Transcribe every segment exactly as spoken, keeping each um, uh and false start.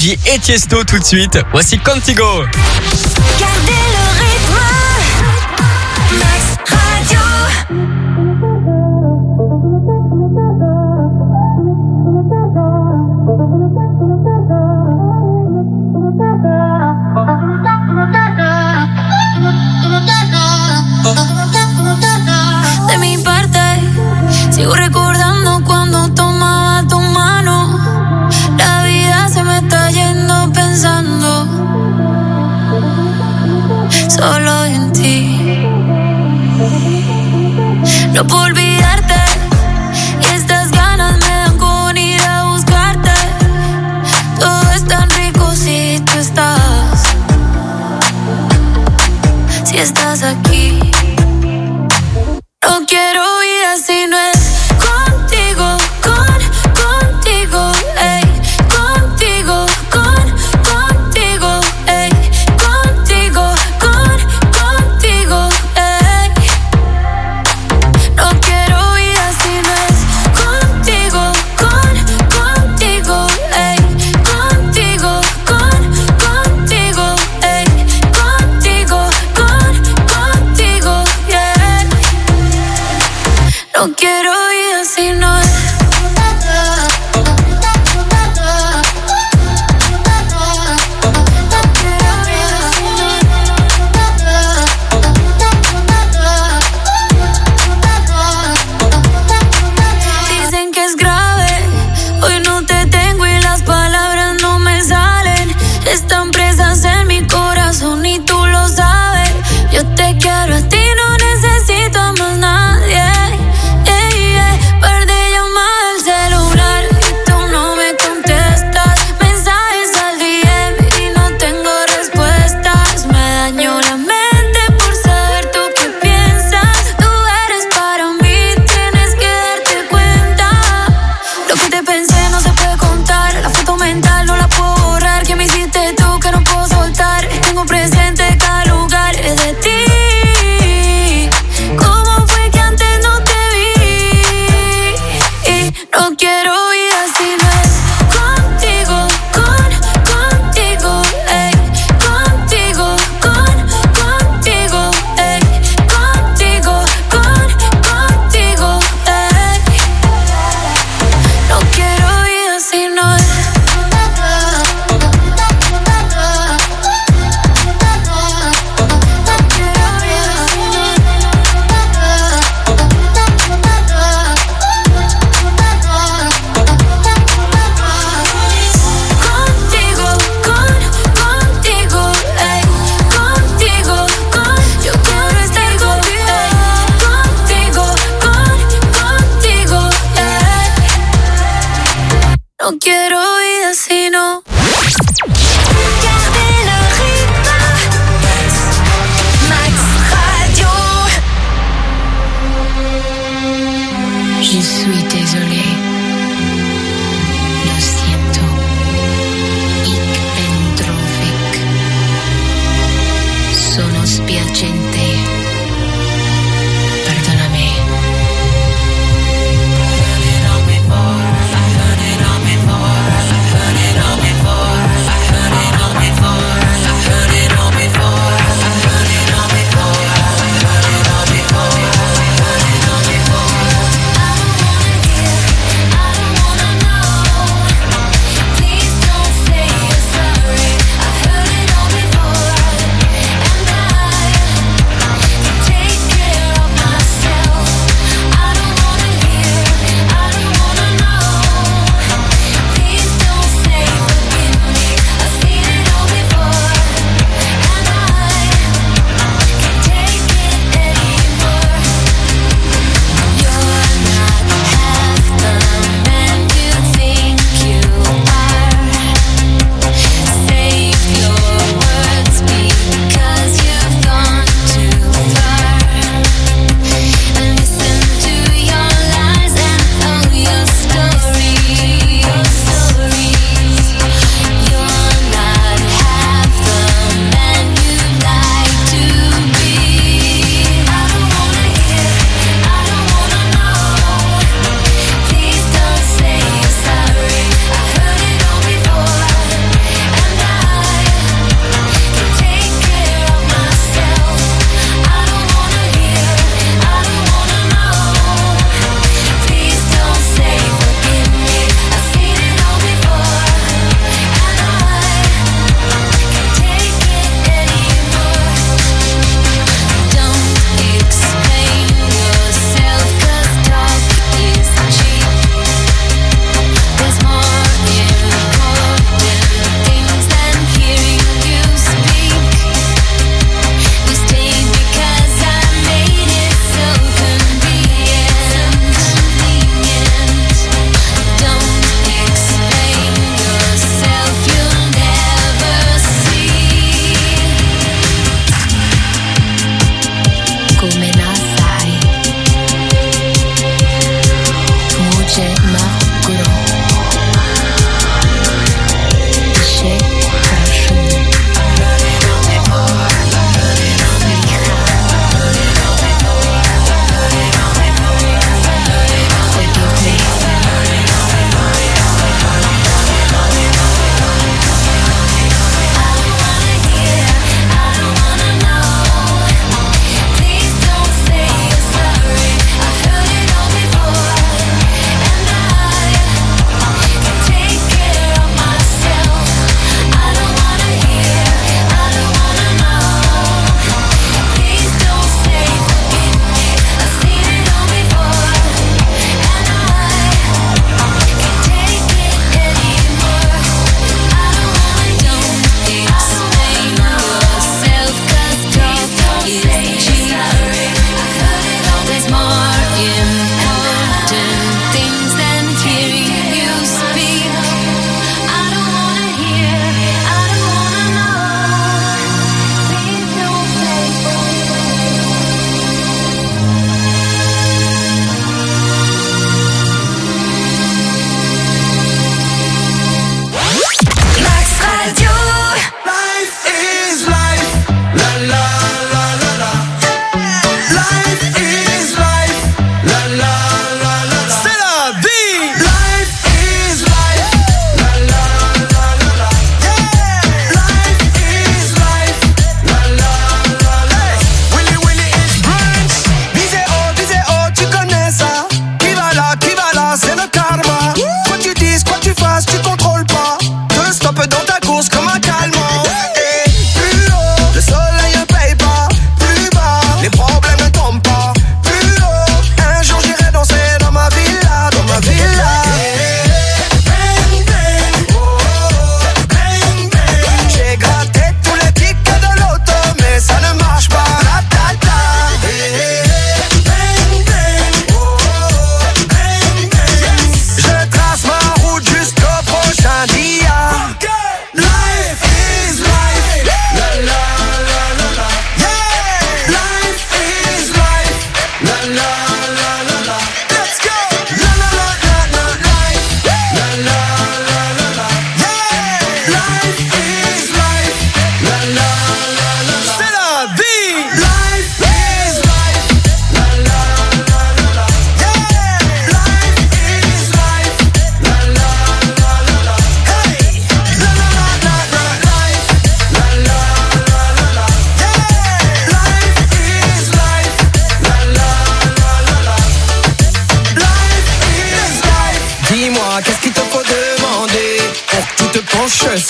Daddy et Tiesto tout de suite. Voici Contigo. Gardez le rythme. Max Radio. De mi parte, sigo recordando cuando tomaba tu mano. La vida se me está yendo pensando solo en ti. No puedo olvidarte y estas ganas me dan con ir a buscarte. Todo es tan rico si tú estás, si estás aquí. No quiero vida si no es contigo, con, contigo, ey, contigo, con, contigo, ey, contigo, con, contigo, ey. No quiero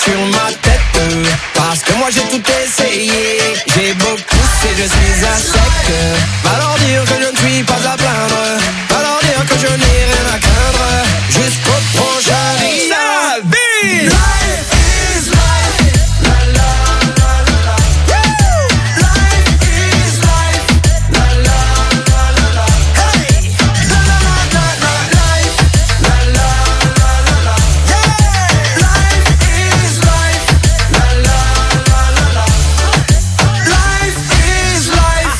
sur ma tête. Parce que moi j'ai tout essayé. J'ai beau pousser, je suis à sec. Va leur dire que je ne suis pas à plaindre. Va leur dire que je n'ai rien à craindre. Jusqu'au prochain Salut. Life is life. La la la la la. Life is life. La la la la la. Hey. La la la la la. Life. La la la la la. Yeah. Life is life. La la la la la. Life is life.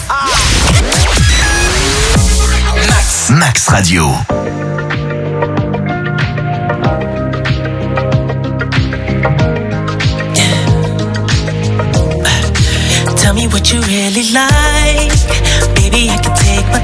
Max. Max Radio. Tell me what you really like. Baby, I can take my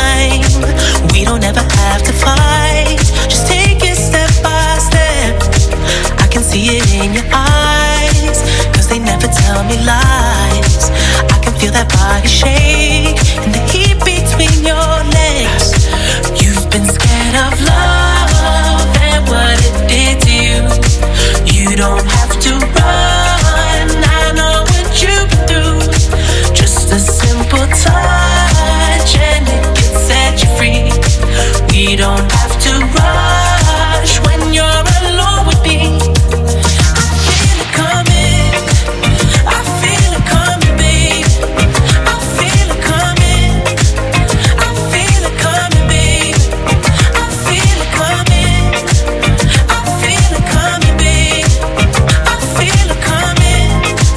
time. We don't ever have to fight. Just take it step by step. I can see it in your eyes, cause they never tell me lies. I can feel that body shake and the heat between your legs. You've been scared of love and what it did to you. You don't have to run, I know what you've been through. Just a simple touch and it can set you free. We don't have to rush when you're alone with me. I feel it coming, I feel it coming, babe. I feel it coming, I feel it coming, babe. I feel it coming, I feel it coming, babe. I feel it coming,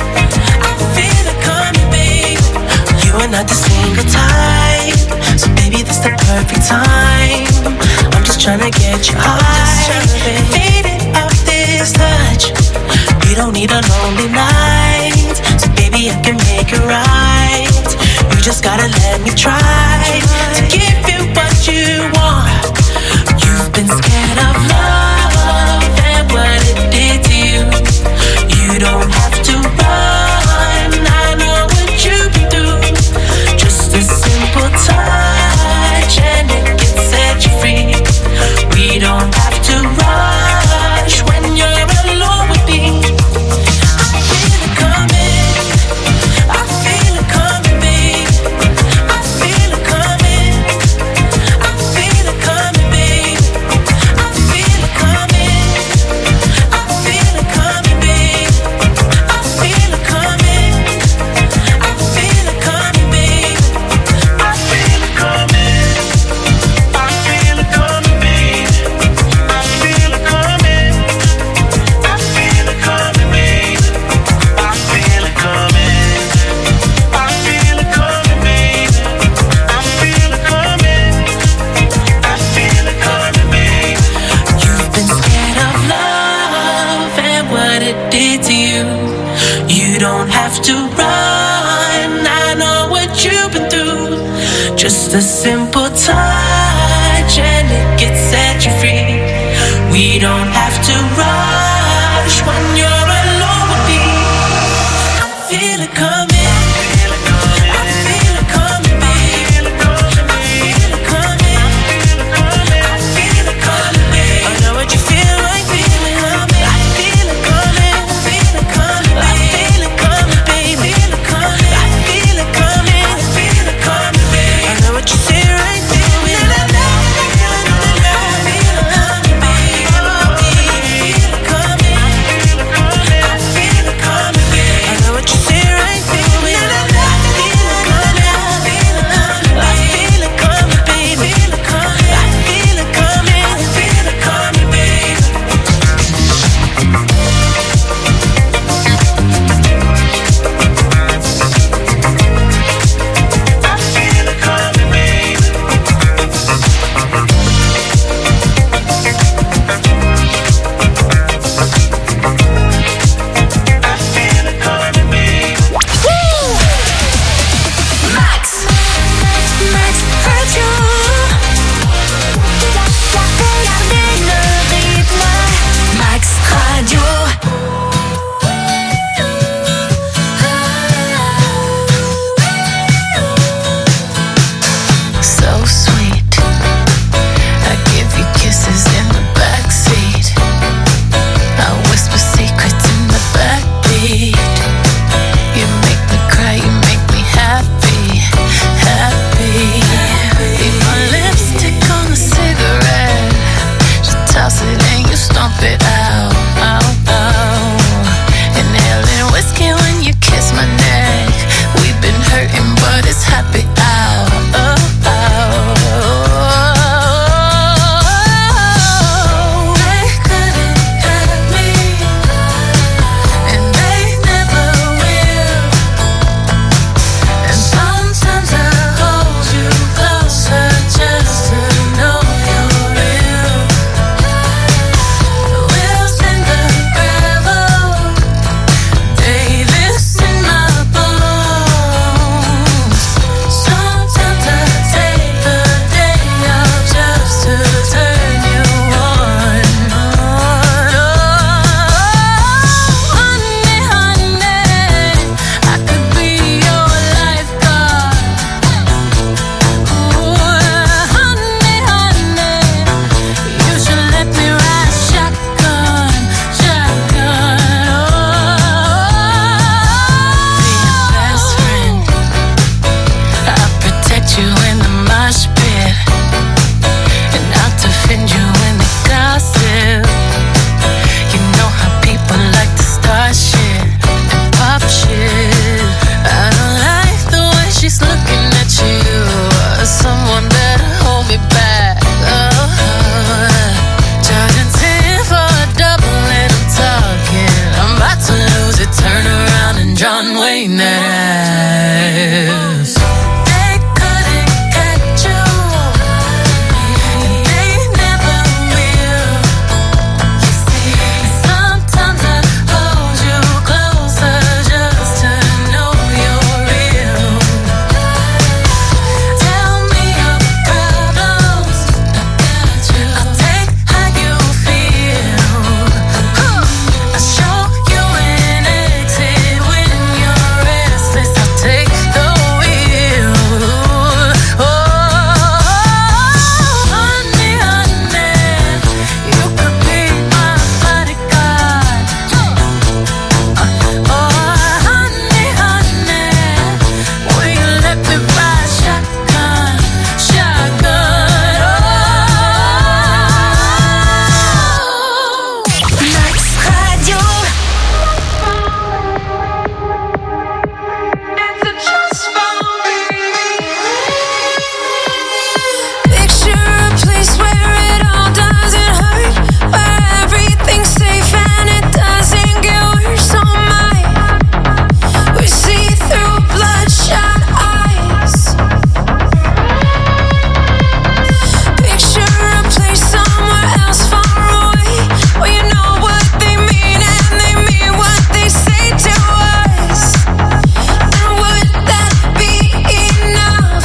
I feel it coming, babe. You are not the single type, so baby this the perfect time. I'm just tryna get you high, faded off this touch. You don't need a lonely night, so baby I can make it right. You just gotta let me try to give you what you want. You've been scared of love and what it did to you. You don't have to run, I know what you've been through. Just a simple touch and it can set you free. We don't have to rush when you're alone with me. I feel it coming, I feel it coming, babe. I feel it coming, I feel it coming, babe. I feel it coming, I feel it coming, babe. I feel it coming, I feel it coming, babe. I feel it coming, I feel it coming, babe. I feel it coming, I feel it coming, babe. I feel it coming, I feel it coming, babe. I feel it coming, I feel it coming, babe. You've been scared of love and what it did to you. You don't have to run, I know what you've been through. Just a simple touch and it gets set you free. We don't have to rush when you're alone with me. I feel it coming, I feel it coming, babe. I feel it coming, I feel it coming, babe. I know what you feel like feeling. I feel it coming, I feel it coming, I feel it coming, babe. I feel it coming, I feel it coming, babe. I know what you feel right there. I feel it coming, babe. I feel it coming, I feel it coming, babe. I know what you feel right there. ain't that ass. They couldn't catch you. They never will. You see, sometimes I hold you closer just to know you're real. Tell me your problems. I'll take how you feel. I'll show you an exit when you're restless. I'll take the wheel. Oh, honey, honey, you could be my bodyguard. Oh, honey, honey, will you let me ride shotgun, shotgun? Oh, Max Radio. it's a trust fall, Picture a place where it all doesn't hurt, where everything's safe and it doesn't get worse. Oh my, we see through bloodshot eyes. Picture a place somewhere else far away, where you know what they mean and they mean what they say to us. And would that be enough?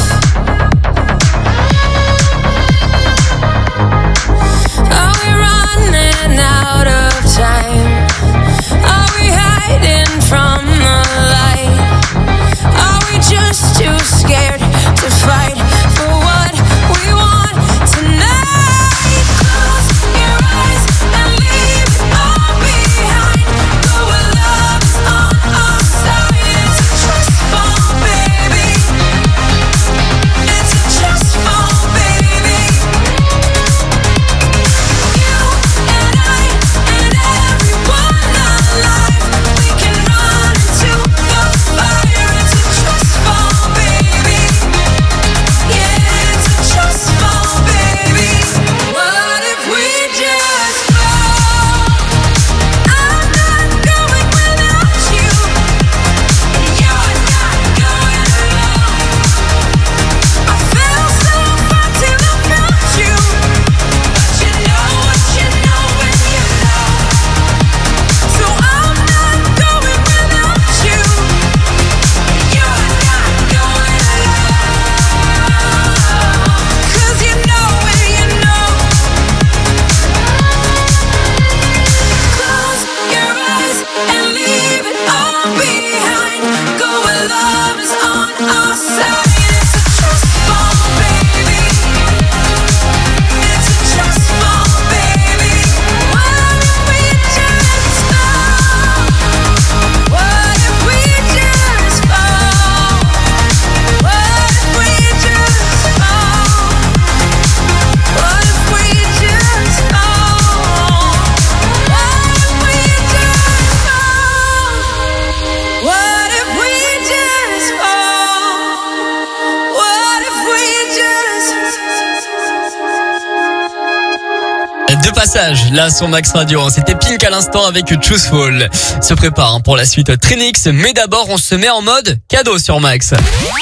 Are we running out of time? Are we hiding from the light? Are we just too scared to fight for what we want tonight? Close your eyes and leave it all behind. Go where love is on our side. It's a trust fall, baby. It's a trust fall, baby. You and I and everyone alive, we can run into the fire. It's a trust fall, baby. Yeah, it's a trust fall, baby. What if we just fall? I'm not going without you, and you're not going alone. I fell so far till I found you, but you know what you know when you know. So I'm not going without you, and you're not going alone. 'Cause you know when you know. Close your eyes and leave it all behind. Go where love is on our side. It's a trust fall, baby. It's a trust fall, baby. What if we just fall? What if we just fall? What if we just fall? What if we just fall? What if we just fall? What if we just fall? What if we just Deux passages, là sur Max Radio. C'était Pink à l'instant avec Chooseful. Se prépare hein, pour la suite Trinix, mais d'abord on se met en mode cadeau sur Max.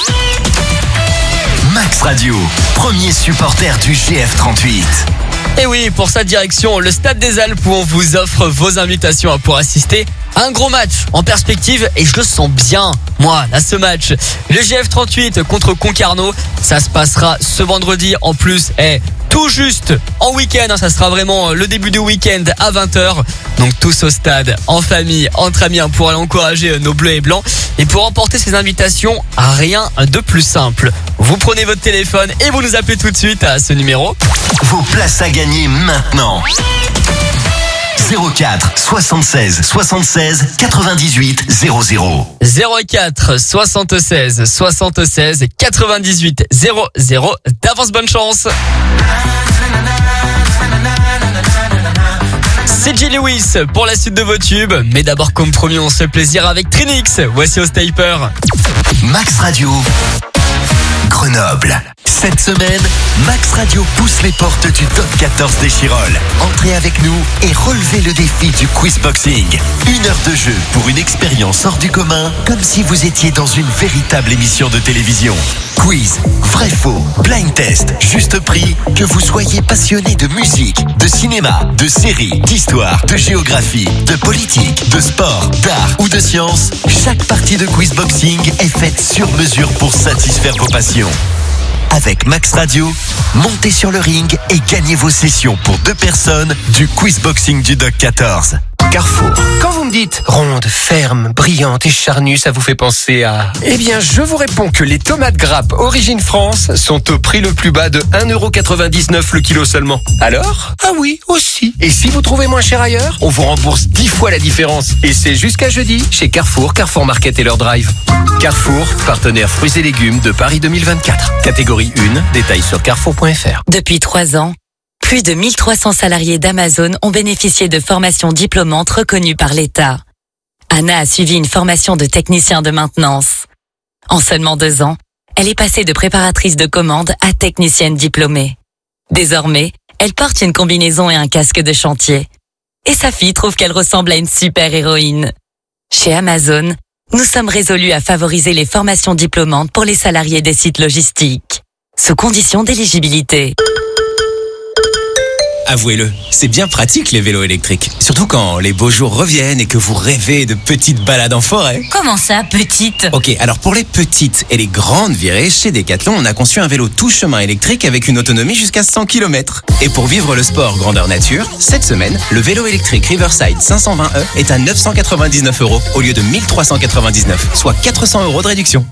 Max Radio, premier supporter du G F trente-huit. Et oui, pour sa direction, le Stade des Alpes où on vous offre vos invitations pour assister à un gros match en perspective et je le sens bien, moi, à ce match. Le G F trente-huit contre Concarneau, ça se passera ce vendredi en plus. Et tout juste en week-end, hein, ça sera vraiment le début du week-end à vingt heures. Donc tous au stade, en famille, entre amis, hein, pour aller encourager nos bleus et blancs. Et pour remporter ces invitations, rien de plus simple. Vous prenez votre téléphone et vous nous appelez tout de suite à ce numéro. Vos places à gagner maintenant. zéro quatre soixante-seize soixante-seize quatre-vingt-dix-huit zéro zéro. zéro quatre soixante-seize soixante-seize quatre-vingt-dix-huit zéro zéro. D'avance, bonne chance. C'est G. Lewis pour la suite de vos tubes. Mais d'abord, comme promis, on se fait plaisir avec Trinix. Voici Ostaper. Max Radio, Grenoble. Cette semaine, Max Radio pousse les portes du Top quatorze d'Échirolles. Entrez avec nous et relevez le défi du quiz boxing. Une heure de jeu pour une expérience hors du commun, comme si vous étiez dans une véritable émission de télévision. Quiz, vrai faux, blind test, juste prix, que vous soyez passionné de musique, de cinéma, de séries, d'histoire, de géographie, de politique, de sport, d'art ou de science, chaque partie de quiz boxing est faite sur mesure pour satisfaire vos passions. Avec Max Radio, montez sur le ring et gagnez vos sessions pour deux personnes du quiz boxing du Doc quatorze. Carrefour. Quand vous me dites ronde, ferme, brillante et charnue, ça vous fait penser à... Eh bien, je vous réponds que les tomates grappes Origine France sont au prix le plus bas de un euro quatre-vingt-dix-neuf le kilo seulement. Alors ? Ah oui, aussi. Et si vous trouvez moins cher ailleurs, on vous rembourse dix fois la différence. Et c'est jusqu'à jeudi chez Carrefour, Carrefour Market et leur drive. Carrefour, partenaire fruits et légumes de Paris deux mille vingt-quatre. Catégorie un, détails sur carrefour point f r. Depuis trois ans, plus de mille trois cents salariés d'Amazon ont bénéficié de formations diplômantes reconnues par l'État. Anna a suivi une formation de technicien de maintenance. En seulement deux ans, elle est passée de préparatrice de commande à technicienne diplômée. Désormais, elle porte une combinaison et un casque de chantier. Et sa fille trouve qu'elle ressemble à une super-héroïne. Chez Amazon, nous sommes résolus à favoriser les formations diplômantes pour les salariés des sites logistiques, sous condition d'éligibilité. Avouez-le, c'est bien pratique les vélos électriques. Surtout quand les beaux jours reviennent et que vous rêvez de petites balades en forêt. Comment ça, petite ? Ok, alors pour les petites et les grandes virées, chez Decathlon, on a conçu un vélo tout chemin électrique avec une autonomie jusqu'à cent kilomètres. Et pour vivre le sport grandeur nature, cette semaine, le vélo électrique Riverside cinq cent vingt E est à neuf cent quatre-vingt-dix-neuf euros au lieu de mille trois cent quatre-vingt-dix-neuf, soit quatre cents euros de réduction.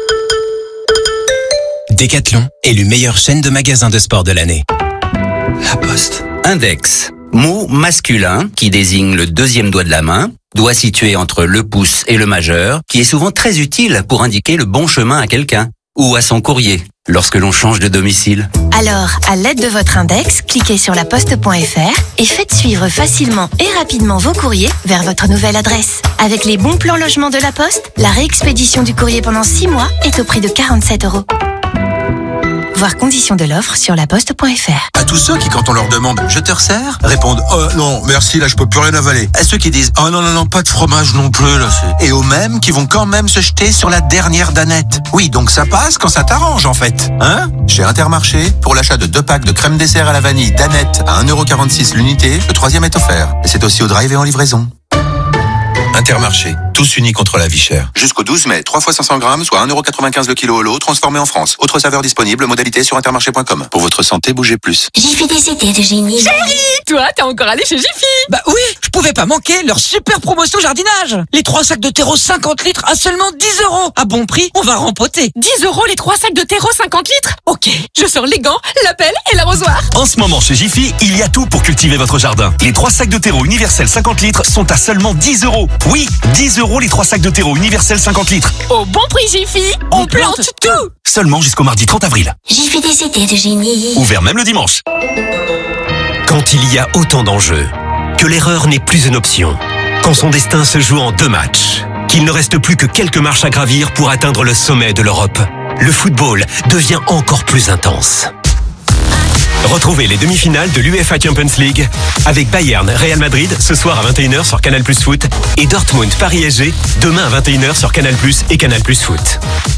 Decathlon, élu meilleure chaîne de magasins de sport de l'année. La Poste. Index. Mot masculin qui désigne le deuxième doigt de la main, doigt situé entre le pouce et le majeur, qui est souvent très utile pour indiquer le bon chemin à quelqu'un ou à son courrier lorsque l'on change de domicile. Alors, à l'aide de votre index, cliquez sur la poste point f r et faites suivre facilement et rapidement vos courriers vers votre nouvelle adresse. Avec les bons plans logement de la Poste, la réexpédition du courrier pendant six mois est au prix de quarante-sept euros. Voir conditions de l'offre sur la poste point f r. À tous ceux qui, quand on leur demande « Je te resserre ?» répondent « Oh non, merci, là je peux plus rien avaler ». À ceux qui disent « Oh non, non, non, pas de fromage non plus, là c'est... » Et aux mêmes qui vont quand même se jeter sur la dernière danette. Oui, donc ça passe quand ça t'arrange en fait. Hein ? Chez Intermarché, pour l'achat de deux packs de crème dessert à la vanille danette à un euro quarante-six l'unité, le troisième est offert. Et c'est aussi au drive et en livraison. Intermarché, tous unis contre la vie chère. Jusqu'au douze mai, trois fois cinq cents grammes, soit un euro quatre-vingt-quinze le kilo au lot, transformé en France. Autre saveur disponible, modalité sur intermarché point com. Pour votre santé, bougez plus. Jiffy des idées de génie. Chérie, toi, t'es encore allé chez Jiffy? Bah oui, je pouvais pas manquer leur super promotion jardinage. Les trois sacs de terreau cinquante litres à seulement dix euros. À bon prix, on va rempoter. dix euros les trois sacs de terreau cinquante litres? Ok, je sors les gants, la pelle et l'arrosoir. En ce moment, chez Jiffy, il y a tout pour cultiver votre jardin. Les trois sacs de terreau universel cinquante litres sont à seulement dix euros. Oui, dix euros les trois sacs de terreau universel cinquante litres. Au bon prix Jiffy, on, on plante, plante tout. tout. Seulement jusqu'au mardi trente avril. Jiffy des idées de génie. Ouvert même le dimanche. Quand il y a autant d'enjeux, que l'erreur n'est plus une option, quand son destin se joue en deux matchs, qu'il ne reste plus que quelques marches à gravir pour atteindre le sommet de l'Europe, le football devient encore plus intense. Retrouvez les demi-finales de l'UEFA Champions League avec Bayern, Real Madrid ce soir à vingt et une heures sur Canal Plus Foot et Dortmund, Paris S G demain à vingt et une heures sur Canal Plus et Canal Plus Foot.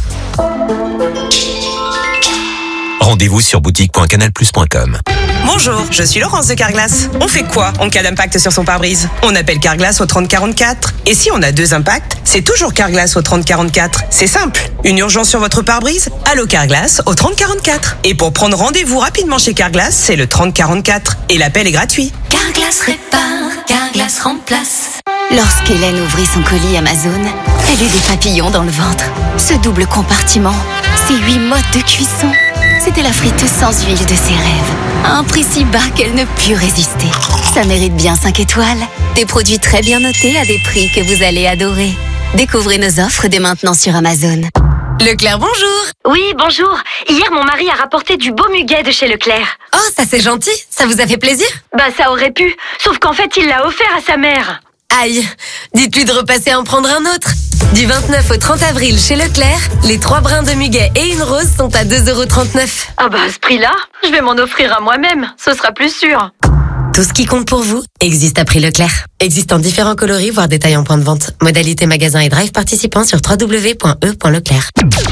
Rendez-vous sur boutique point canal plus point com. Bonjour, je suis Laurence de Carglass. On fait quoi en cas d'impact sur son pare-brise? On appelle Carglass au trente quarante-quatre. Et si on a deux impacts, c'est toujours Carglass au trente quarante-quatre. C'est simple. Une urgence sur votre pare-brise? Allô Carglass au trente quarante-quatre. Et pour prendre rendez-vous rapidement chez Carglass, c'est le trente quarante-quatre. Et l'appel est gratuit. Carglass répare, Carglass remplace. Lorsqu'Hélène ouvrit son colis Amazon, elle eut des papillons dans le ventre. Ce double compartiment, ces huit modes de cuisson, c'était la friteuse sans huile de ses rêves. À un prix si bas qu'elle ne put résister. Ça mérite bien cinq étoiles. Des produits très bien notés à des prix que vous allez adorer. Découvrez nos offres dès maintenant sur Amazon. Leclerc, bonjour. Oui, bonjour. Hier, mon mari a rapporté du beau muguet de chez Leclerc. Oh, ça c'est gentil. Ça vous a fait plaisir? Bah, ça aurait pu. Sauf qu'en fait, il l'a offert à sa mère. Aïe, dites-lui de repasser à en prendre un autre. Du vingt-neuf au trente avril chez Leclerc, les trois brins de muguet et une rose sont à deux euros trente-neuf. Ah bah à ce prix-là, je vais m'en offrir à moi-même, ce sera plus sûr. Tout ce qui compte pour vous existe à prix Leclerc. Existe en différents coloris, voire détails en point de vente. Modalité magasin et drive participants sur w w w point e point leclerc.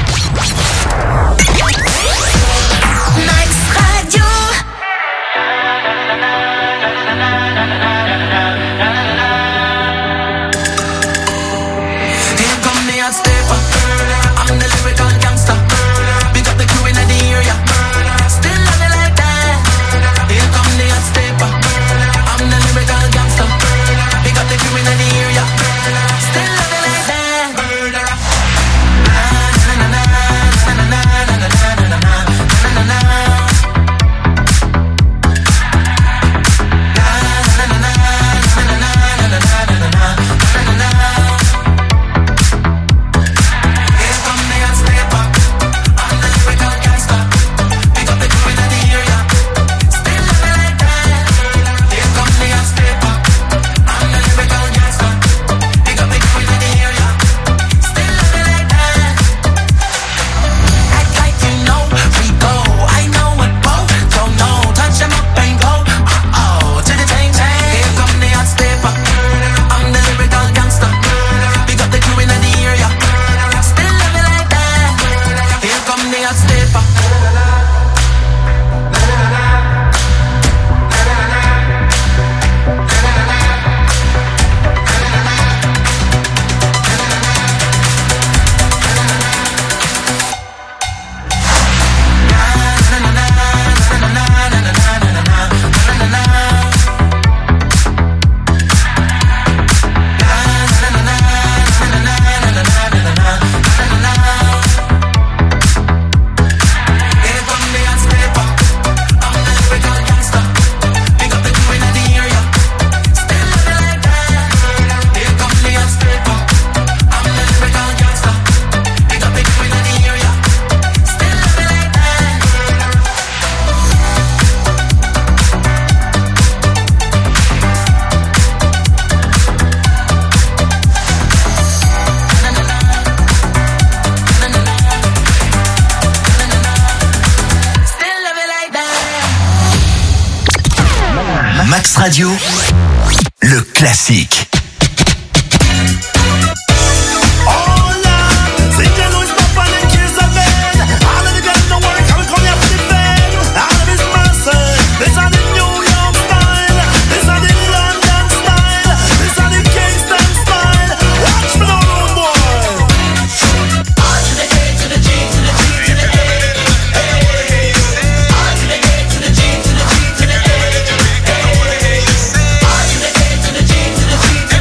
Max Radio, le classique. Hey!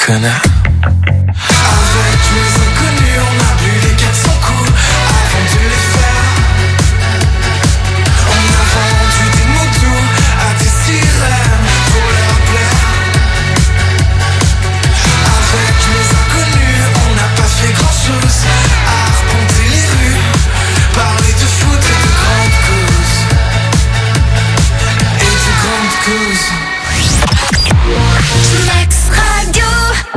connais. Avec mes inconnus, on a bu les quatre cents coups avant de les faire. On a vendu des mots doux à des sirènes pour leur plaire. Avec mes inconnus, on n'a pas fait grand chose à arpenter les rues, parler de foot et de grandes causes. Et de grandes causes. Max Radio.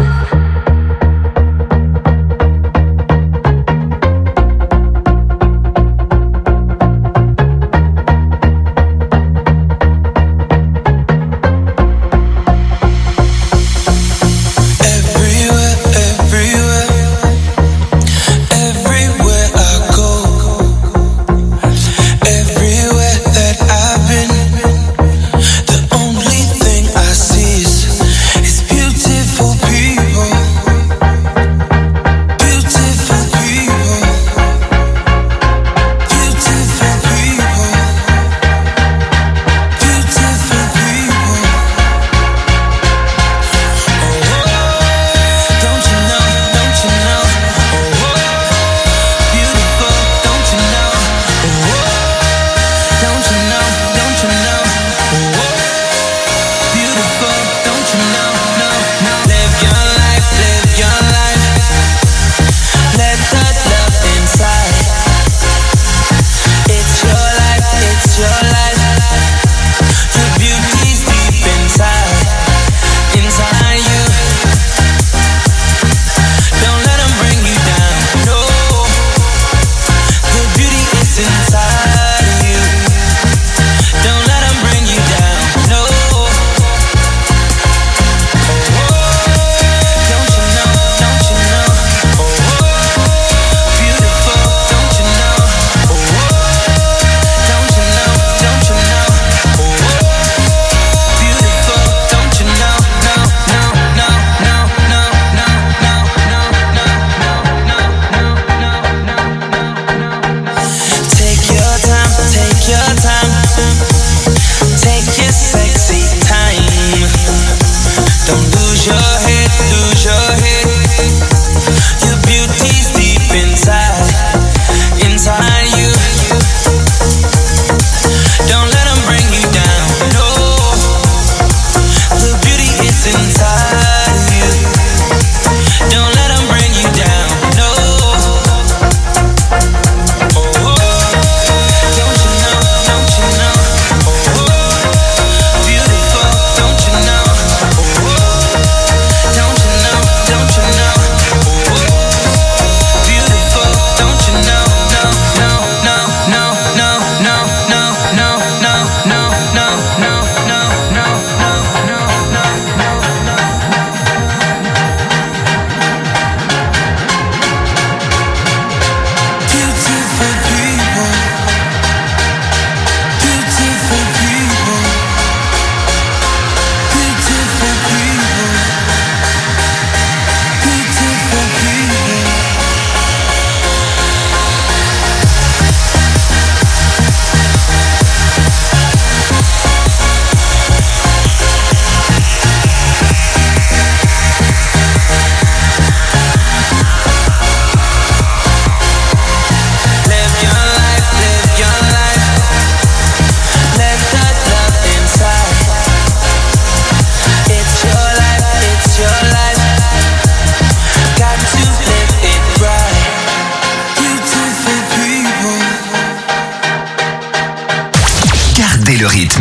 Le rythme.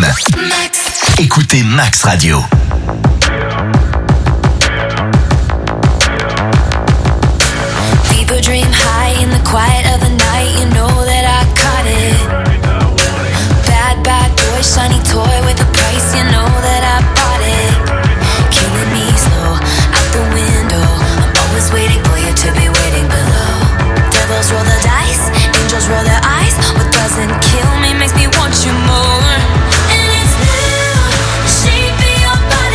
Écoutez Max Radio. People dream high in the quiet of the night. You know that I caught it. Bad, bad boy, shiny toy with a price. You know that I bought it. Killing me slow, out the window. I'm always waiting for you to be waiting below. Devils roll the dice, angels roll their eyes. What doesn't kill me makes me want you more. And it's new, shape of your body.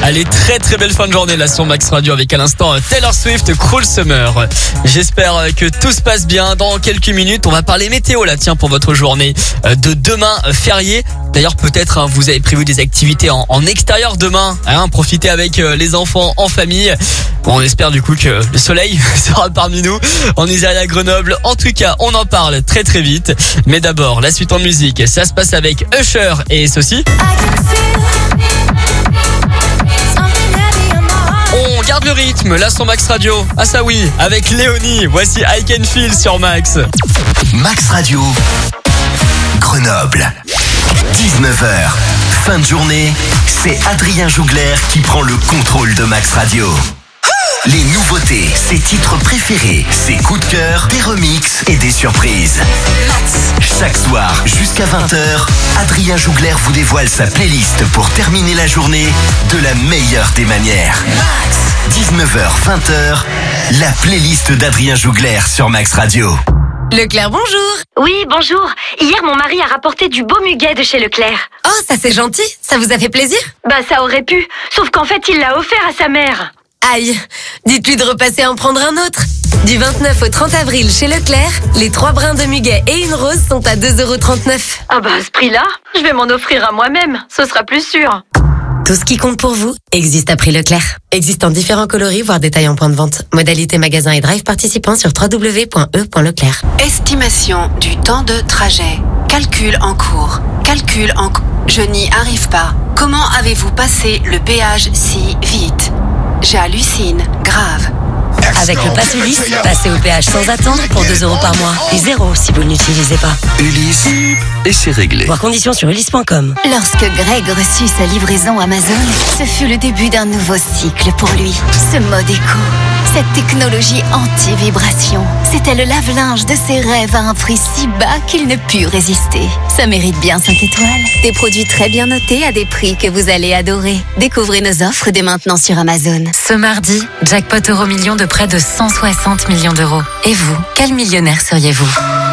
Allez, très très belle fin de journée là sur Max Radio avec à l'instant Taylor Swift, Cruel Summer. J'espère que tout se passe bien. Dans quelques minutes, on va parler météo là, tiens, pour votre journée de demain férié. D'ailleurs, peut-être hein, vous avez prévu des activités en, en extérieur demain. Hein, profitez avec euh, les enfants en famille. Bon, on espère du coup que le soleil sera parmi nous. En Isère à Grenoble. En tout cas, on en parle très très vite. Mais d'abord, la suite en musique, ça se passe avec Usher et ceci. On garde le rythme, là sur Max Radio. Ah ça oui, avec Léonie. Voici I Can Feel sur Max. Max Radio, Grenoble. dix-neuf heures, fin de journée, c'est Adrien Jougler qui prend le contrôle de Max Radio. Les nouveautés, ses titres préférés, ses coups de cœur, des remixes et des surprises. Chaque soir, jusqu'à vingt heures, Adrien Jougler vous dévoile sa playlist pour terminer la journée de la meilleure des manières. dix-neuf heures, vingt heures, la playlist d'Adrien Jougler sur Max Radio. Leclerc, bonjour. Oui, bonjour. Hier, mon mari a rapporté du beau muguet de chez Leclerc. Oh, ça c'est gentil. Ça vous a fait plaisir? Bah, ça aurait pu. Sauf qu'en fait, il l'a offert à sa mère. Aïe, dites-lui de repasser en prendre un autre. Du vingt-neuf au trente avril chez Leclerc, les trois brins de muguet et une rose sont à deux euros trente-neuf. Ah bah, à ce prix-là, je vais m'en offrir à moi-même. Ce sera plus sûr. Tout ce qui compte pour vous existe à prix Leclerc. Existe en différents coloris, voire détails en point de vente. Modalité magasin et drive participants sur w w w point e point leclerc. Estimation du temps de trajet. Calcul en cours. Calcul en cours. Je n'y arrive pas. Comment avez-vous passé le péage si vite? J'hallucine. Grave. Avec le Pass Ulysse, passez au péage sans attendre pour deux euros par mois. Et zéro si vous ne l'utilisez pas. Ulysse, et c'est réglé. Voir conditions sur ulysse point com. Lorsque Greg reçut sa livraison Amazon, ce fut le début d'un nouveau cycle pour lui. Ce mode éco, cette technologie anti-vibration, c'était le lave-linge de ses rêves à un prix si bas qu'il ne put résister. Ça mérite bien cinq étoiles. Des produits très bien notés à des prix que vous allez adorer. Découvrez nos offres dès maintenant sur Amazon. Ce mardi, jackpot euro million de près de cent soixante millions d'euros. Et vous, quel millionnaire seriez-vous?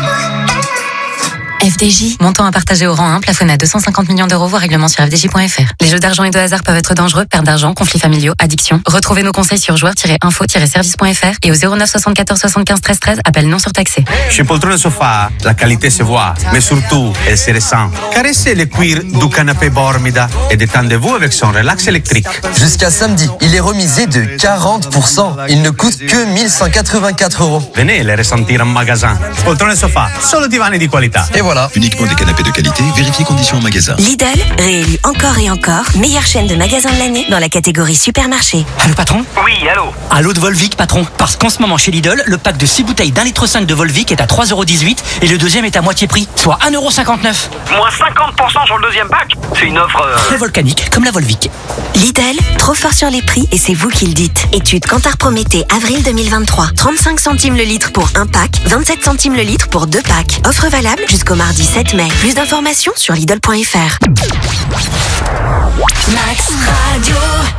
F D J. Montant à partager au rang un, plafonné à deux cent cinquante millions d'euros, voire règlement sur f d j point f r. Les jeux d'argent et de hasard peuvent être dangereux, perte d'argent, conflits familiaux, addiction. Retrouvez nos conseils sur joueurs tiret info tiret service point f r et au zéro neuf soixante-quatorze soixante-quinze treize treize, appel non surtaxé. Chez Poltrone Sofa, la qualité se voit, mais surtout, elle se ressent. Caressez le cuir du canapé Bormida et détendez-vous avec son relax électrique. Jusqu'à samedi, il est remisé de quarante pour cent. Il ne coûte que mille cent quatre-vingt-quatre euros. Venez le ressentir en magasin. Poltrone Sofa, solo divani di qualità. Et voilà. Uniquement des canapés de qualité, vérifiez conditions en magasin. Lidl, réélu encore et encore, meilleure chaîne de magasins de l'année dans la catégorie supermarché. Allô patron? Oui, allô. Allô de Volvic patron. Parce qu'en ce moment chez Lidl, le pack de six bouteilles d'un litre cinq de Volvic est à trois euros dix-huit et le deuxième est à moitié prix, soit un euro cinquante-neuf. Moins cinquante pour cent sur le deuxième pack. C'est une offre... Euh... Très volcanique, comme la Volvic. Lidl, trop fort sur les prix et c'est vous qui le dites. Étude Kantar Prométhée, avril deux mille vingt-trois. trente-cinq centimes le litre pour un pack, vingt-sept centimes le litre pour deux packs. Offre valable jusqu'au mardi sept mai. Plus d'informations sur Lidl point f r. Max Radio.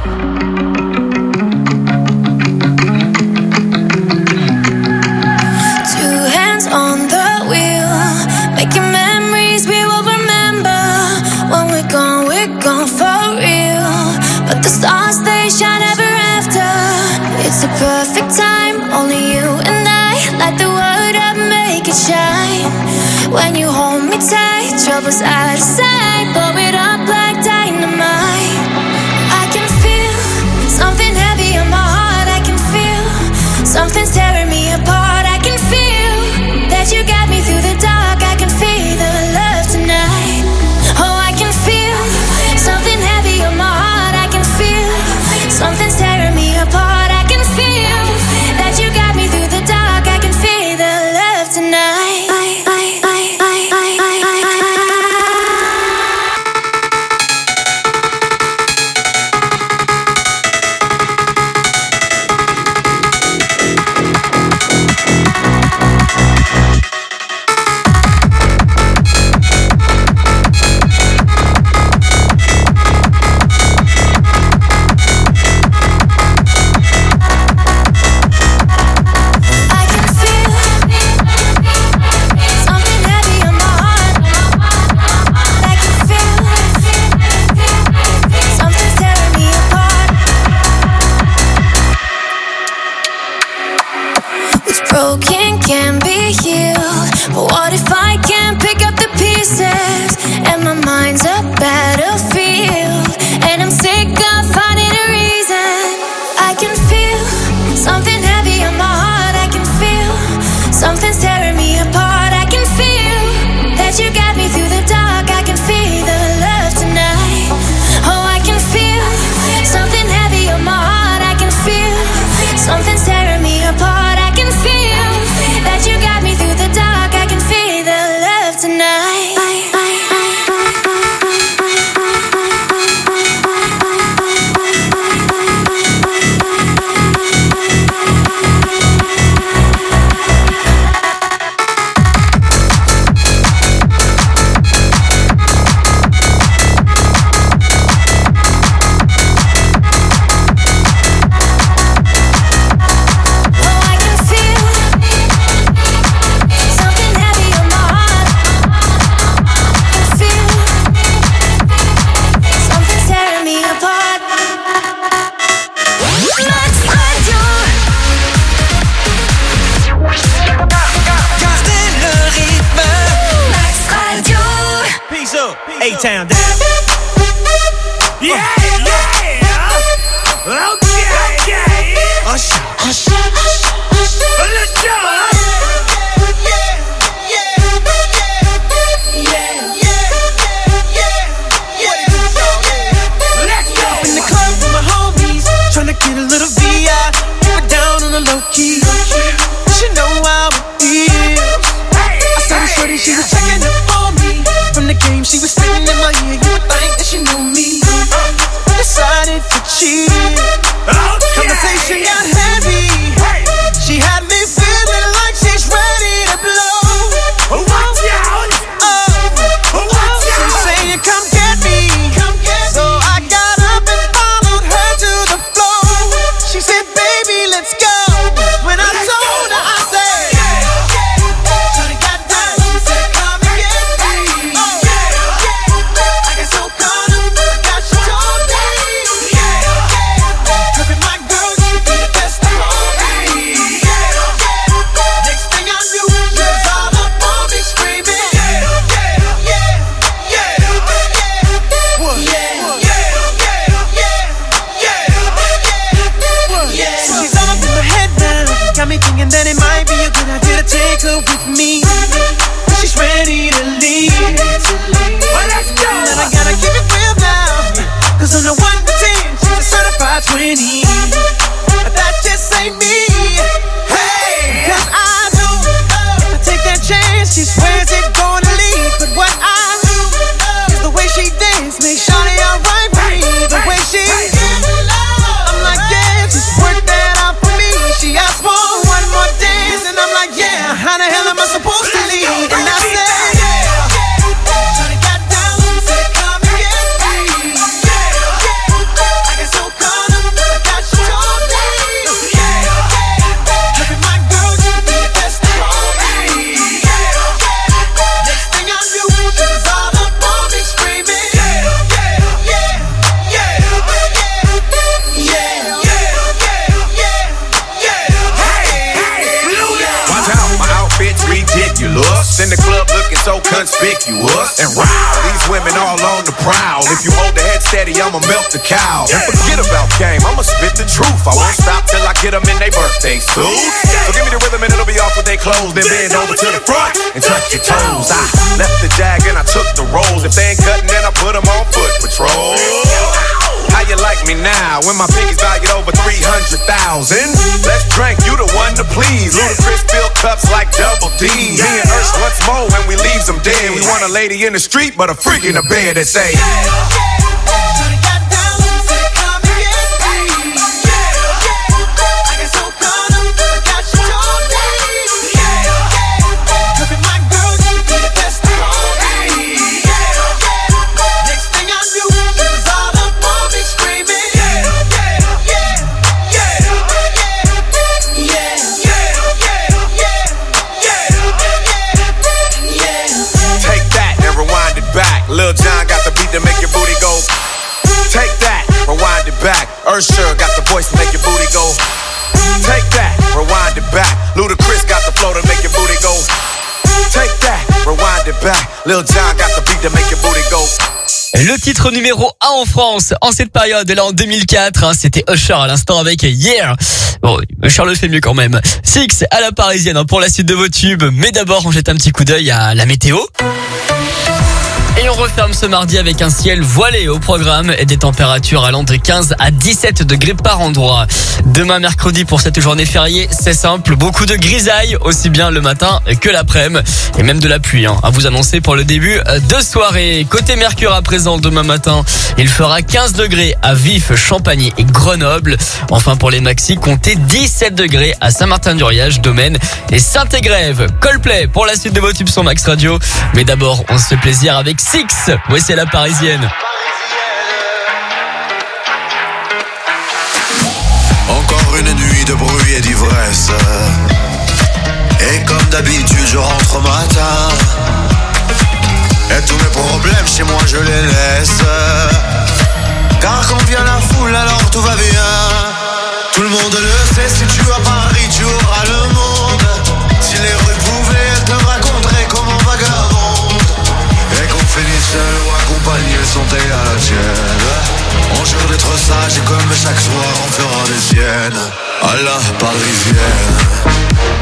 Two hands on the wheel, making memories we will remember. When we're gone, we're gone for real. But the stars, they shine ever after. It's a perfect time, only you and I. Light the world up, make it shine. When you hold me tight, troubles out of sight. Blow it up like dynamite. I can feel something heavy on my heart. I can feel something's tearing me apart. I can feel that you got me through the dark. I can feel the love tonight. Oh, I can feel something heavy on my heart. I can feel something's tearing me apart. I can feel that you got me through the dark. I can feel the love tonight. I, I, I, I, I, I, I, I. Something's tearing me apart. I can feel that you got me through the dark. I can feel the love tonight. Oh, I can feel something heavy on my heart. I can feel something's tearing me apart. I can feel that you got me through the dark. I can feel the love tonight. A-Town down. Yeah, yeah. Okay, yeah. Hush, hush, hush, hush. Let's go. Yeah, yeah, yeah, yeah, yeah, yeah. Let's go. In the club with my homies, tryna get a little V I. Keep it down on the low key. She know how it is. I saw the shorty, she was checking up on me. From the game, she was sitting in my ear. You would think that she knew me. Decided to cheat. Conversation got heavy. She had me feeling like she's ready to blow. Watch out! Oh, she's saying, "Come get me." So I got up and followed her to the floor. She said, "Baby, let's go." When I told her, I said, "Shorty got down." She said, "Come and get me." I got so caught up, I got she told me. Tripping my girl, she be the best of all me. Next thing I knew, she was all up on me screaming. Yeah, yeah, yeah, yeah. What? Yeah, yeah, yeah, yeah. So she's all up in my head now. Got me thinking that it might be a good idea to take her with me. She's ready to leave. Well, let's go. And I gotta keep it real now. Cause on the one to ten, she's a certified twenty. But that just ain't me. Hey! Cause I know if I take that chance, she swears it's gonna leave. But what I do is the way she dance makes Shawty alright with me. The way she I'm like, yeah, just work that out for me. She asked for one more dance, and I'm like, yeah, how the hell am I supposed to leave? And I said, Shawty got down, said, "Come and get me." I got so caught up, I got she told me. Tripping my girl, she be the best of all me. Next thing I knew, she was all up on me screaming. Yeah, yeah, yeah, yeah, yeah, yeah. Watch out, my outfit's ridiculous. In the club looking so conspicuous. And wow, these women all on the prowl. If you hold the head steady, I'ma melt the cow. And forget about game, I'ma spit the truth. I won't stop till I get them in their birthday suits. So give me the rhythm and it'll be off with their clothes. Then bend over to the front and touch your toes. I left the jag and I took the rolls. If they ain't cutting, then I put them on foot patrol. How you like me now when my pinky's valued over three hundred thousand? Let's drink, you the one to please. Ludacris fill cups like double D. Me and Ursh once more when we leaves them dead. We want a lady in the street, but a freak in the bed that say, Shawty got down, said, "Come and get me." I got so caught up, I got she told me. Tripping my girl, she be the best of all me. Next thing I knew, she was all up on me screaming. Yeah, yeah, yeah, yeah, yeah, yeah, yeah. take that and rewind it back. Lil Jon got the beat to make your booty go. Take that, rewind it back. Usher got the voice to make your booty go. Take that, rewind it back. Ludacris got the flow to make your booty go. Take that, rewind it back. Lil Jon got the beat to make your booty go. Le titre numéro un en France en cette période, là en deux mille quatre, hein, c'était Usher à l'instant avec Yeah. Bon, Usher le fait mieux quand même. Six à la parisienne hein, pour la suite de vos tubes. Mais d'abord, on jette un petit coup d'œil à la météo. Et on referme ce mardi avec un ciel voilé au programme et des températures allant de quinze à dix-sept degrés par endroit. Demain mercredi pour cette journée fériée, c'est simple, beaucoup de grisailles, aussi bien le matin que l'après-midi et même de la pluie hein, à vous annoncer pour le début de soirée. Côté Mercure à présent, demain matin, il fera quinze degrés à Vif, Champagny et Grenoble. Enfin pour les maxis, comptez dix-sept degrés à Saint-Martin-du-Riage, Domaine et Saint-Égrève. Coldplay pour la suite de vos tubes sur Max Radio. Mais d'abord, on se fait plaisir avec Six. Voici la parisienne. Encore une nuit de bruit et d'ivresse. Et comme d'habitude, je rentre au matin. Et tous mes problèmes chez moi, je les laisse. Car quand vient la foule, alors tout va bien. Tout le monde le sait, si tu as Paris, tu auras le monde. Si les rues pouvaient, elles te raconteraient comment vagabonde. Et qu'on finisse seul ou accompagné, santé à la tienne. On jure d'être sage et comme chaque soir on fera des siennes. À la parisienne.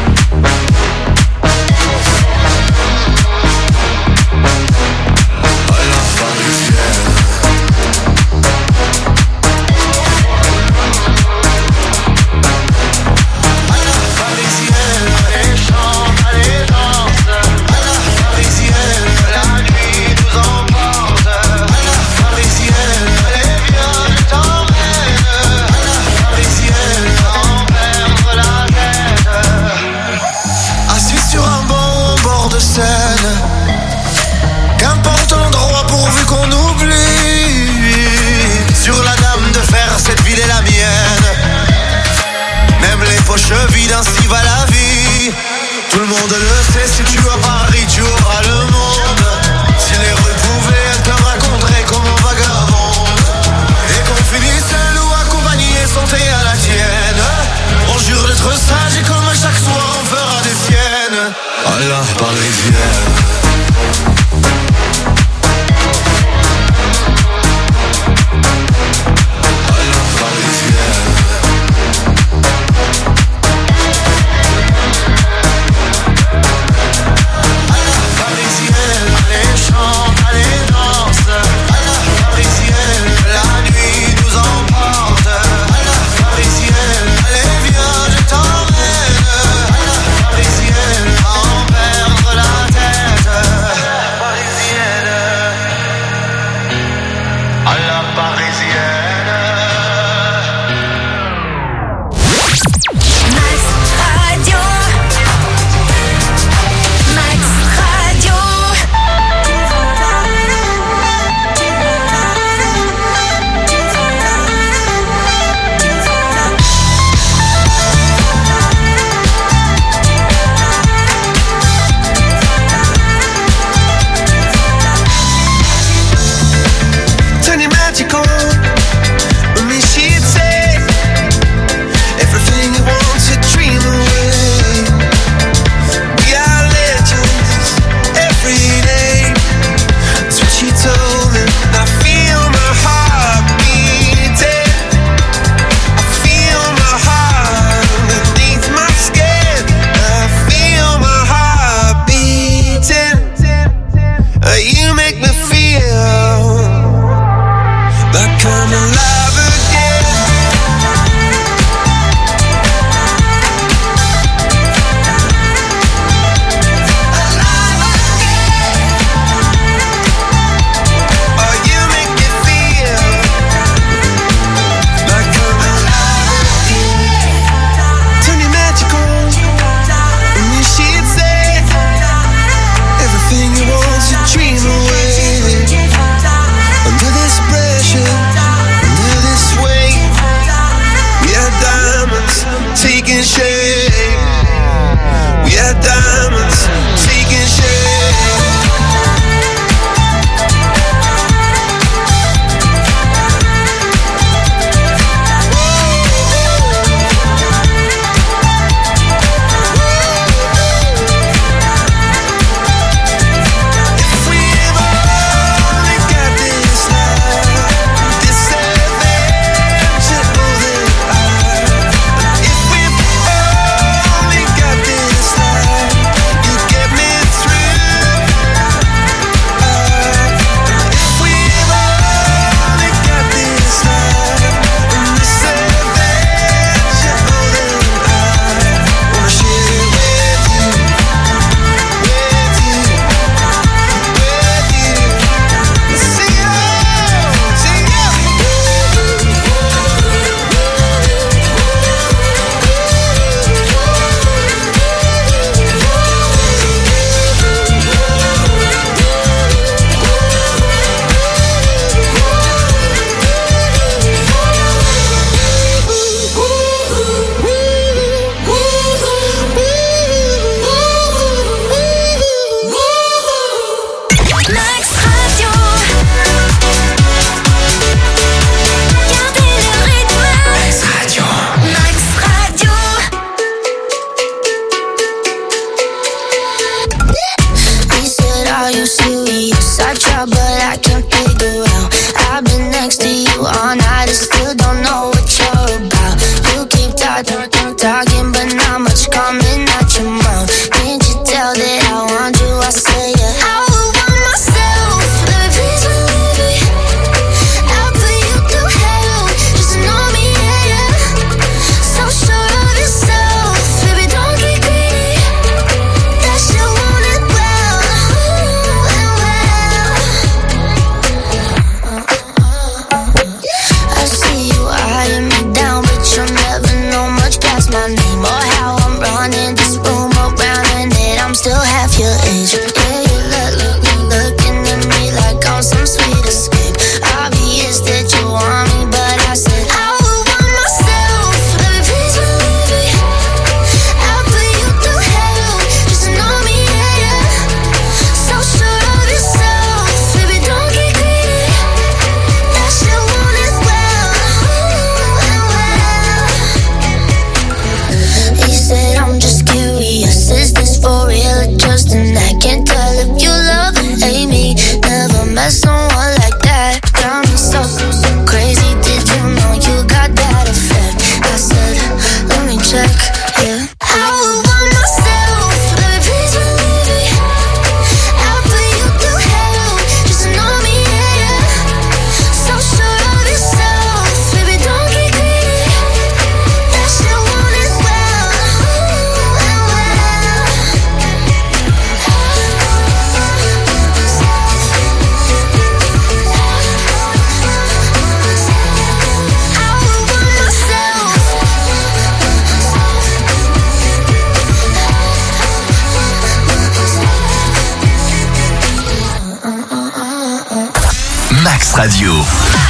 Qu'importe l'endroit pourvu qu'on oublie. Sur la dame de fer, cette ville est la mienne. Même les poches vides, ainsi va la vie. Tout le monde le sait, si tu as Paris, tu auras le monde. Si les rues pouvaient, elles te raconteraient comment vagabonde. Et qu'on finisse seul ou accompagné, santé à la tienne. On jure d'être sage et comme à chaque soir on fera des siennes. À la parisienne. Like Radio.